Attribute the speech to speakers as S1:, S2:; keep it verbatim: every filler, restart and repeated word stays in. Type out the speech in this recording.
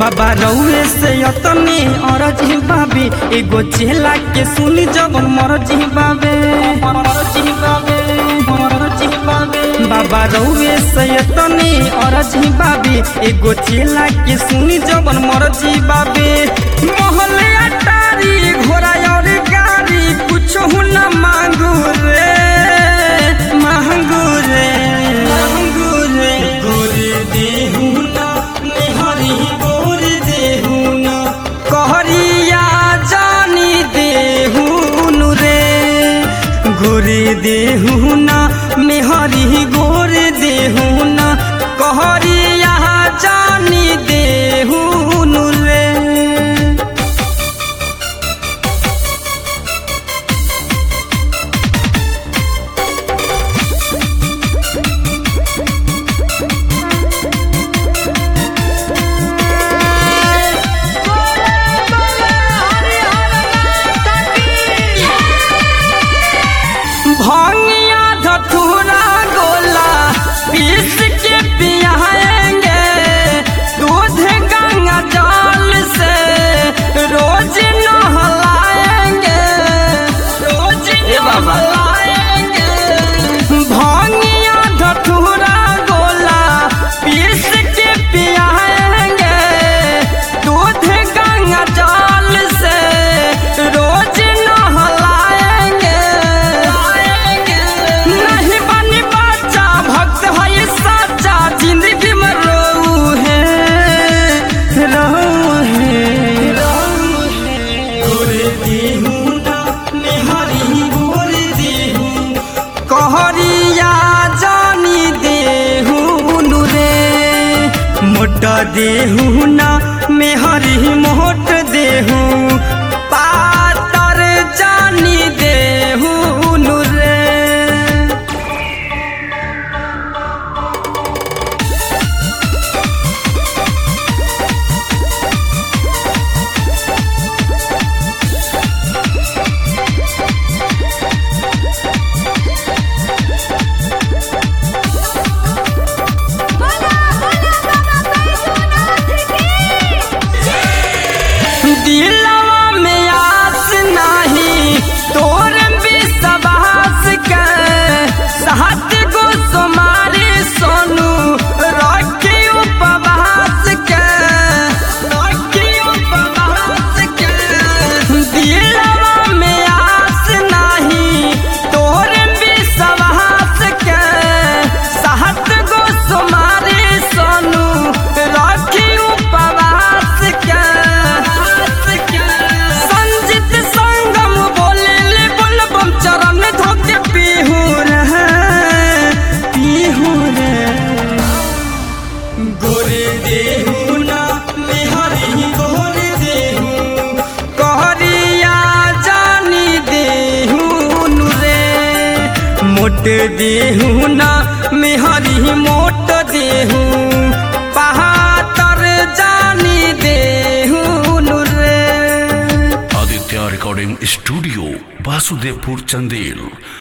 S1: बाबा रउए से यतने अरजी बाबे एगो चेला के सुनी जब मरजी बाबे मरजी बाबे मरजी बाबे बाबा रउए से यतने अरजी बाबे एगो चेला के सुनी जब मरजी बाबे मोहल्ले अटारी घोड़ा और गाड़ी कुछ न मांगू रे मांगू रे मांगू रे गोरी देहू ना निहरी गोरी देहू ना कहरिया जानी देहू रे गोरी देहू ना निहरी गोरी देहू ना कहरिया जानी देहू रे। भांगिया धतूरा गोला पीस के पियाएंगे दूध गंगा जल से रोज नहलाएंगे रोज नहलाएंगे भांगिया धतूरा गोला पीस के पियाएंगे दूध गंगा जल से रोज नहलाएंगे नहीं बनी बच्चा भक्त है सच्चा जिंदगी में रहू है रहू है रहू है गोरे देहू ना निहरी गोरे देहू कहरिया जानी देहू रे मोटा देहू ना मेहरी मोट देहू पातर जानी देहू रे। दिलवा में आस नहीं तोर विश्वास के साथ गो सोमारी सोनू रखी उपवास के रखी उपवास के दिलवा में आस नहीं तोर विश्वास के साथ गो सोमारी सोनू रखी उपवास के संजित संगम बोले ले बोलबम चरण धोके पीहू रे पीहू रे गोरे देहू ना मेहरी गोरे देहू कहरिया जानी देहू रे मोट देहू ना मेहरी मोट देहू पहातर जानी देहू रे।
S2: Aditya recording studio Vasudevpur Chandel.